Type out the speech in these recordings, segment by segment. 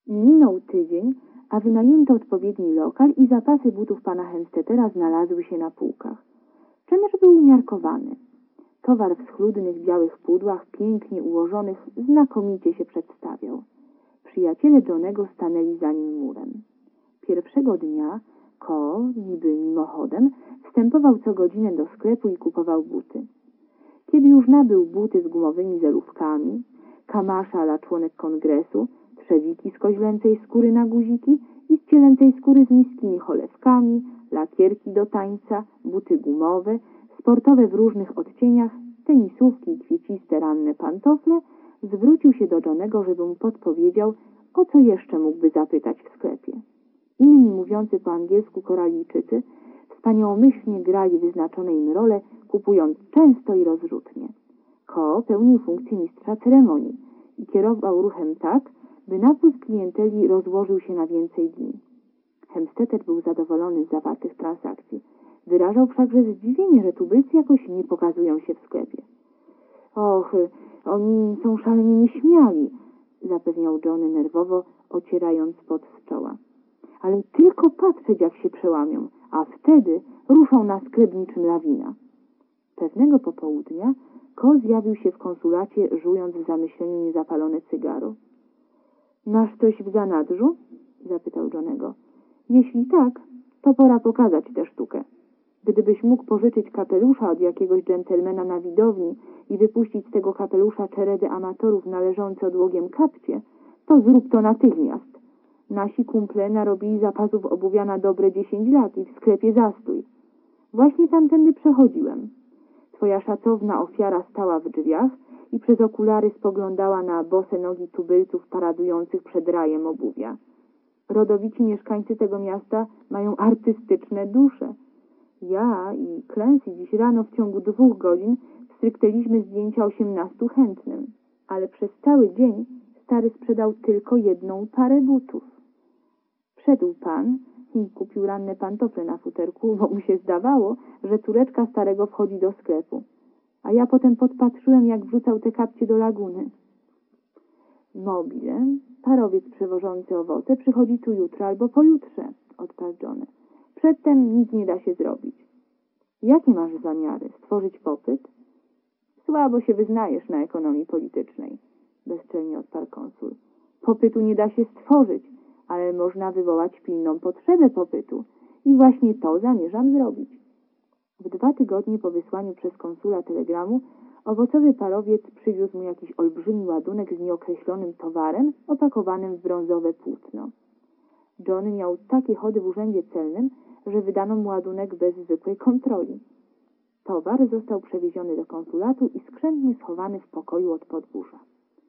Minął tydzień, a wynajęto odpowiedni lokal i zapasy butów pana Hemstetera znalazły się na półkach. Czynsz był umiarkowany. Towar w schludnych białych pudłach, pięknie ułożonych, znakomicie się przedstawiał. Przyjaciele Johnego stanęli za nim murem. Pierwszego dnia Ko, niby mimochodem, wstępował co godzinę do sklepu i kupował buty. Kiedy już nabył buty z gumowymi zelówkami, kamasze ala członek kongresu, trzewiki z koźlęcej skóry na guziki i z cielęcej skóry z niskimi cholewkami, lakierki do tańca, buty gumowe, sportowe w różnych odcieniach, tenisówki i kwieciste ranne pantofle, zwrócił się do Johnego, żeby mu podpowiedział, o co jeszcze mógłby zapytać w sklepie. Inni mówiący po angielsku Koralijczycy wspaniałomyślnie grali wyznaczone im role, kupując często i rozrzutnie. Ko pełnił funkcję mistrza ceremonii i kierował ruchem tak, by napływ klienteli rozłożył się na więcej dni. Hemstetter był zadowolony z zawartych transakcji. Wyrażał wszakże zdziwienie, że tubylcy jakoś nie pokazują się w sklepie. Och, oni są szalenie nieśmiali, zapewniał Johnny nerwowo, ocierając pot z czoła. Ale tylko patrzeć, jak się przełamią, a wtedy ruszą na sklep niczym lawina. Pewnego popołudnia Ko zjawił się w konsulacie, żując w zamyśleniu niezapalone cygaro. Masz coś w zanadrzu? Zapytał Johnego. Jeśli tak, to pora pokazać tę sztukę. Gdybyś mógł pożyczyć kapelusza od jakiegoś dżentelmena na widowni i wypuścić z tego kapelusza czeredę amatorów należące odłogiem kapcie, to zrób to natychmiast. Nasi kumple narobili zapasów obuwia na dobre 10 lat i w sklepie zastój. Właśnie tamtędy przechodziłem. Twoja szacowna ofiara stała w drzwiach i przez okulary spoglądała na bose nogi tubylców paradujących przed rajem obuwia. Rodowici mieszkańcy tego miasta mają artystyczne dusze. Ja i Clancy dziś rano w ciągu 2 godzin wstryknęliśmy zdjęcia 18 chętnym, ale przez cały dzień stary sprzedał tylko 1 parę butów. Wszedł pan i kupił ranne pantofle na futerku, bo mu się zdawało, że córeczka starego wchodzi do sklepu. A ja potem podpatrzyłem, jak wrzucał te kapcie do laguny. Mobile, parowiec przewożący owoce, przychodzi tu jutro albo pojutrze, odparł Johnny. Przedtem nic nie da się zrobić. Jakie masz zamiary? Stworzyć popyt? Słabo się wyznajesz na ekonomii politycznej, bezczelnie odparł konsul. Popytu nie da się stworzyć, ale można wywołać pilną potrzebę popytu i właśnie to zamierzam zrobić. W 2 tygodnie po wysłaniu przez konsula telegramu owocowy parowiec przywiózł mu jakiś olbrzymi ładunek z nieokreślonym towarem opakowanym w brązowe płótno. Johnny miał takie chody w urzędzie celnym, że wydano mu ładunek bez zwykłej kontroli. Towar został przewieziony do konsulatu i skrzętnie schowany w pokoju od podwórza.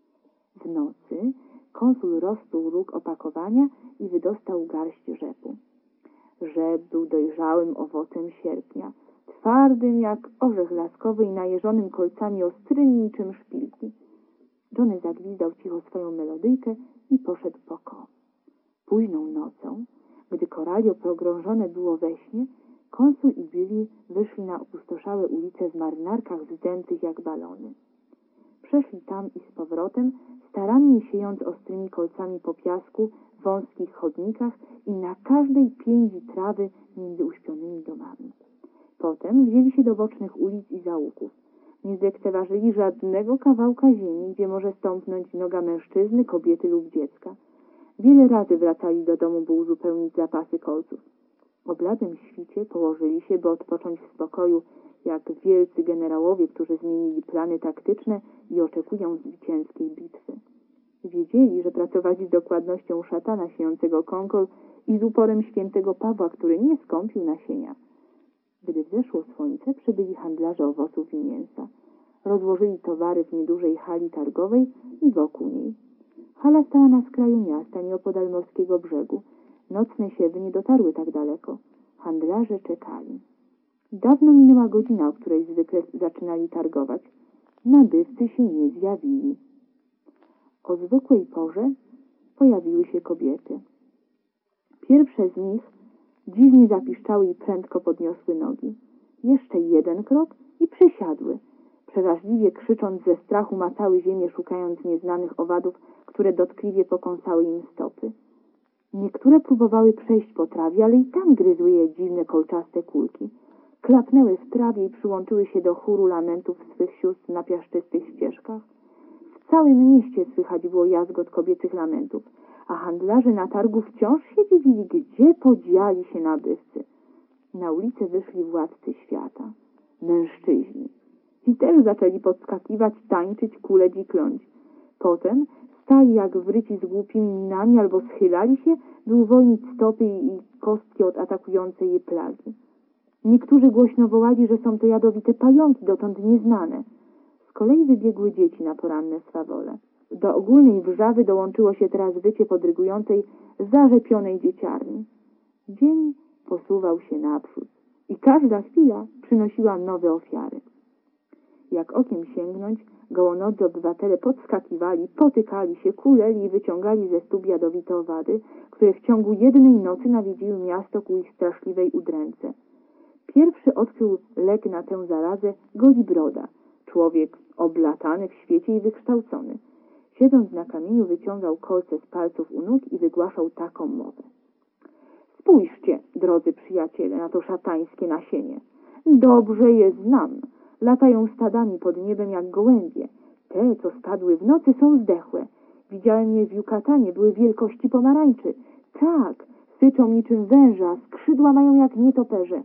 W nocy konsul rozpruł róg opakowania i wydostał garść rzepu. Rzep był dojrzałym owocem sierpnia, twardym jak orzech laskowy i najeżonym kolcami ostrymi niczym szpilki. Johnny zagwizdał cicho swoją melodyjkę i poszedł po Ko. Późną nocą, gdy Koralio pogrążone było we śnie, konsul i Billy wyszli na opustoszałe ulice w marynarkach wzdętych jak balony. Przeszli tam i z powrotem, starannie siejąc ostrymi kolcami po piasku, w wąskich chodnikach i na każdej piędzi trawy między uśpionymi domami. Potem wzięli się do bocznych ulic i zaułków. Nie zlekceważyli żadnego kawałka ziemi, gdzie może stąpnąć noga mężczyzny, kobiety lub dziecka. Wiele razy wracali do domu, by uzupełnić zapasy kolców. O bladym świcie położyli się, by odpocząć w spokoju, jak wielcy generałowie, którzy zmienili plany taktyczne i oczekują zwycięskiej bitwy. Wiedzieli, że pracowali z dokładnością szatana siejącego konkol i z uporem świętego Pawła, który nie skąpił nasienia. Gdy wzeszło słońce, przybyli handlarze owoców i mięsa. Rozłożyli towary w niedużej hali targowej i wokół niej. Hala stała na skraju miasta, nieopodal morskiego brzegu. Nocne siewy nie dotarły tak daleko. Handlarze czekali. Dawno minęła godzina, o której zwykle zaczynali targować. Nabywcy się nie zjawili. O zwykłej porze pojawiły się kobiety. Pierwsze z nich dziwnie zapiszczały i prędko podniosły nogi. Jeszcze 1 krok i przysiadły. Przeraźliwie krzycząc ze strachu macały ziemię, szukając nieznanych owadów, które dotkliwie pokąsały im stopy. Niektóre próbowały przejść po trawie, ale i tam gryzły je dziwne kolczaste kulki. Klapnęły w trawie i przyłączyły się do chóru lamentów swych sióstr na piaszczystych ścieżkach. W całym mieście słychać było jazgot kobiecych lamentów, a handlarze na targu wciąż się dziwili, gdzie podzieli się nabywcy. Na ulicę wyszli władcy świata, mężczyźni. Ci też zaczęli podskakiwać, tańczyć, kuleć i kląć. Potem stali jak wryci z głupimi minami albo schylali się, by uwolnić stopy i kostki od atakującej je plagi. Niektórzy głośno wołali, że są to jadowite pająki, dotąd nieznane. Z kolei wybiegły dzieci na poranne swawole. Do ogólnej wrzawy dołączyło się teraz wycie podrygującej, zarzepionej dzieciarni. Dzień posuwał się naprzód i każda chwila przynosiła nowe ofiary. Jak okiem sięgnąć, gołonodzy obywatele podskakiwali, potykali się, kuleli i wyciągali ze stóp jadowite owady, które w ciągu jednej nocy nawiedziły miasto ku ich straszliwej udręce. Pierwszy odkrył lek na tę zarazę Golibroda, człowiek oblatany w świecie i wykształcony. Siedząc na kamieniu, wyciągał kolce z palców u nóg i wygłaszał taką mowę. Spójrzcie, drodzy przyjaciele, na to szatańskie nasienie. Dobrze je znam. Latają stadami pod niebem jak gołębie. Te, co spadły w nocy, są zdechłe. Widziałem je w Jukatanie, były wielkości pomarańczy. Tak, syczą niczym węża, skrzydła mają jak nietoperze.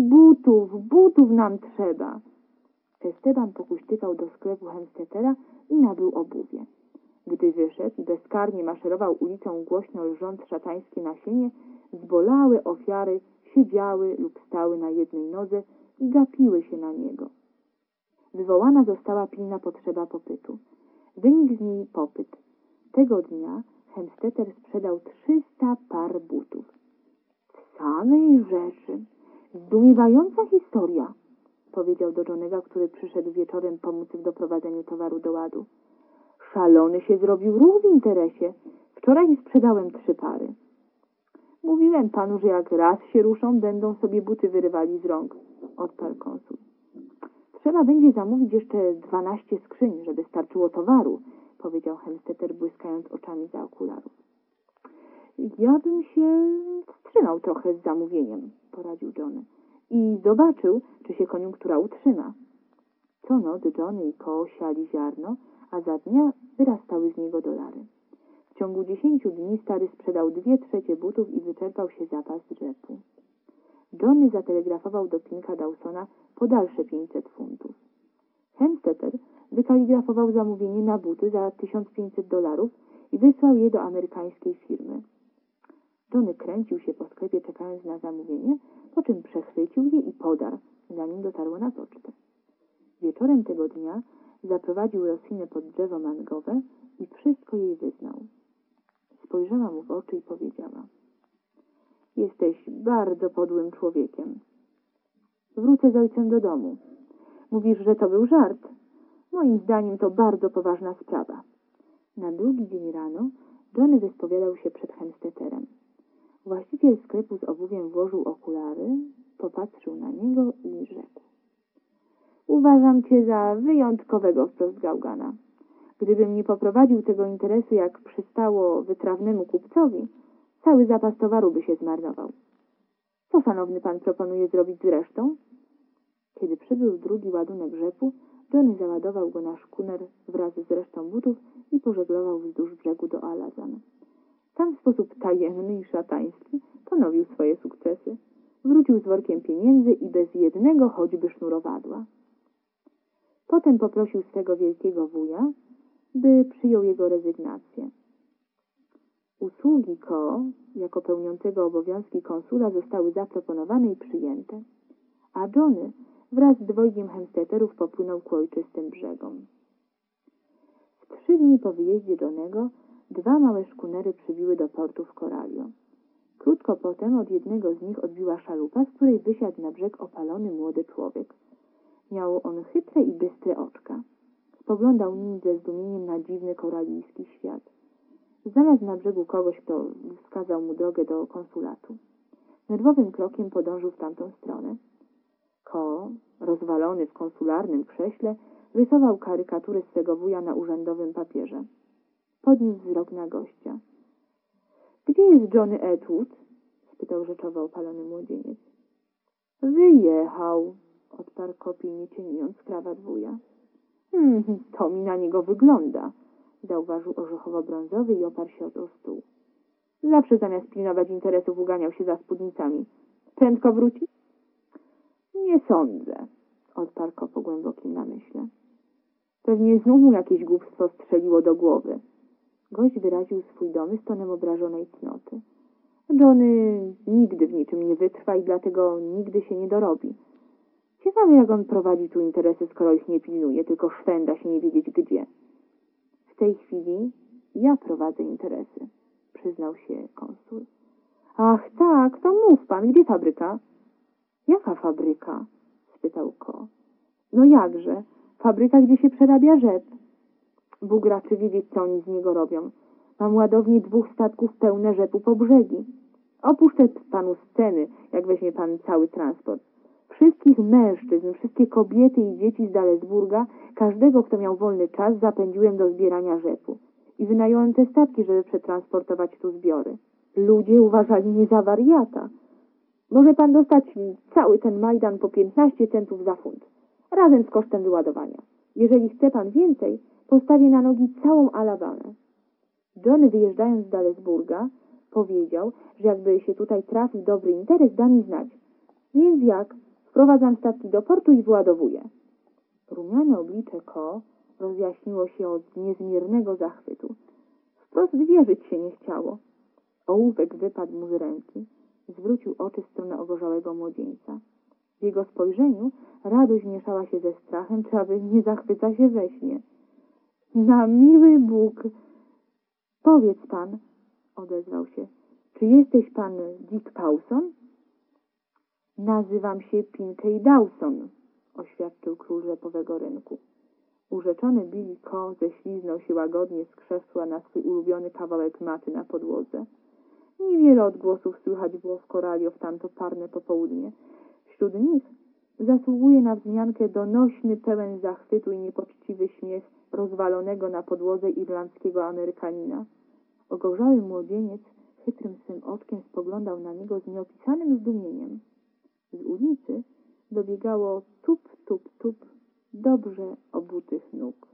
Butów nam trzeba. Esteban pokuśtykał do sklepu Hemstetera i nabył obuwie. Gdy wyszedł i bezkarnie maszerował ulicą, głośno lżąc szatańskie nasienie, zbolałe ofiary siedziały lub stały na jednej nodze i gapiły się na niego. Wywołana została pilna potrzeba popytu. Wynikł z niej popyt. Tego dnia Hemstetter sprzedał 300 par butów. W samej rzeczy. Zdumiewająca historia, powiedział do Johnego, który przyszedł wieczorem pomóc w doprowadzeniu towaru do ładu. Szalony się zrobił ruch w interesie. Wczoraj sprzedałem 3 pary. Mówiłem panu, że jak raz się ruszą, będą sobie buty wyrywali z rąk, odparł konsul. Trzeba będzie zamówić jeszcze 12 skrzyń, żeby starczyło towaru, powiedział Hemstetter, błyskając oczami za okularów. Ja bym się wstrzymał trochę z zamówieniem, poradził Johnny, i zobaczył, czy się koniunktura utrzyma. Co noc Johnny i Ko siali ziarno, a za dnia wyrastały z niego dolary. W ciągu 10 dni stary sprzedał 2/3 butów i wyczerpał się zapas rzepu. Johnny zatelegrafował do Pinka Dawsona po dalsze 500 funtów. Hemstetter wykaligrafował zamówienie na buty za $1500 i wysłał je do amerykańskiej firmy. Johnny kręcił się po sklepie, czekając na zamówienie, po czym przechwycił je i podarł, zanim dotarło na pocztę. Wieczorem tego dnia zaprowadził Rosinę pod drzewo mangowe i wszystko jej wyznał. Spojrzała mu w oczy i powiedziała: jesteś bardzo podłym człowiekiem. Wrócę z ojcem do domu. Mówisz, że to był żart. Moim zdaniem to bardzo poważna sprawa. Na drugi dzień rano Johnny wyspowiadał się przed Hemstetterem. Właściciel sklepu z obuwiem włożył okulary, popatrzył na niego i rzekł: uważam cię za wyjątkowego wprost gałgana. Gdybym nie poprowadził tego interesu, jak przystało wytrawnemu kupcowi, cały zapas towaru by się zmarnował. Co szanowny pan proponuje zrobić z resztą? Kiedy przybył drugi ładunek rzepu, Johnny załadował go na szkuner wraz z resztą butów i pożeglował wzdłuż brzegu do Alazan. Tam w sposób tajemny i szatański ponowił swoje sukcesy. Wrócił z workiem pieniędzy i bez jednego choćby sznurowadła. Potem poprosił swego wielkiego wuja, by przyjął jego rezygnację. Usługi Ko, jako pełniącego obowiązki konsula, zostały zaproponowane i przyjęte, a Johnny wraz z dwojgiem Hemstetterów popłynął ku ojczystym brzegom. W 3 dni po wyjeździe Johnnego 2 małe szkunery przybiły do portu w Coralio. Krótko potem od jednego z nich odbiła szalupa, z której wysiadł na brzeg opalony młody człowiek. Miał on chytre i bystre oczka. Spoglądał nimi ze zdumieniem na dziwny koralijski świat. Znalazł na brzegu kogoś, kto wskazał mu drogę do konsulatu. Nerwowym krokiem podążył w tamtą stronę. Ko, rozwalony w konsularnym krześle, rysował karykaturę swego wuja na urzędowym papierze. Podniósł wzrok na gościa. Gdzie Gdzie jest Johnny Atwood? Spytał rzeczowo opalony młodzieniec. Wyjechał, odparł Kopi, nie cieniując krawat wuja. To mi na niego wygląda, zauważył orzechowo-brązowy i oparł się o stół. Zawsze zamiast pilnować interesów uganiał się za spódnicami. Prędko wróci? Nie sądzę, odparł Ko po głębokim namyśle. Pewnie znów mu jakieś głupstwo strzeliło do głowy. Gość wyraził swój domysł tonem obrażonej cnoty. Johnny nigdy w niczym nie wytrwa i dlatego nigdy się nie dorobi. Ciekawe, jak on prowadzi tu interesy, skoro ich nie pilnuje, tylko szwenda się nie wiedzieć gdzie. W tej chwili ja prowadzę interesy, przyznał się konsul. Ach tak, to mów pan, gdzie fabryka? Jaka fabryka? Spytał Ko. No jakże, fabryka, gdzie się przerabia rzep. Bóg raczy wiedzieć, co oni z niego robią. Mam ładownię 2 statków pełne rzepu po brzegi. Opuszczę panu sceny, jak weźmie pan cały transport. Wszystkich mężczyzn, wszystkie kobiety i dzieci z Dalesburga, każdego, kto miał wolny czas, zapędziłem do zbierania rzepu. I wynająłem te statki, żeby przetransportować tu zbiory. Ludzie uważali mnie za wariata. Może pan dostać cały ten Majdan po 15 centów za funt, razem z kosztem wyładowania. Jeżeli chce pan więcej, postawię na nogi całą Alabamę. Johnny, wyjeżdżając z Dalesburga, powiedział, że jakby się tutaj trafił dobry interes, da mi znać. Więc jak? Wprowadzam statki do portu i wyładowuję. Rumiane oblicze Ko rozjaśniło się od niezmiernego zachwytu. Wprost wierzyć się nie chciało. Ołówek wypadł mu z ręki. Zwrócił oczy w stronę ogorzałego młodzieńca. W jego spojrzeniu radość mieszała się ze strachem, czy aby nie zachwyca się we śnie. Na miły Bóg! Powiedz pan, odezwał się, czy jesteś pan Dick Pawson? Nazywam się Pinkey Dawson, oświadczył król rzepowego rynku. Urzeczony Billy Ko ześliznął się łagodnie z krzesła na swój ulubiony kawałek maty na podłodze. Niewiele odgłosów słychać było w Koralio w tamto parne popołudnie. Wśród nich zasługuje na wzmiankę donośny, pełen zachwytu i niepoczciwy śmiech rozwalonego na podłodze irlandzkiego Amerykanina. Ogorzały młodzieniec chytrym swym oczkiem spoglądał na niego z nieopisanym zdumieniem. Z ulicy dobiegało tup, tup, tup dobrze obutych nóg.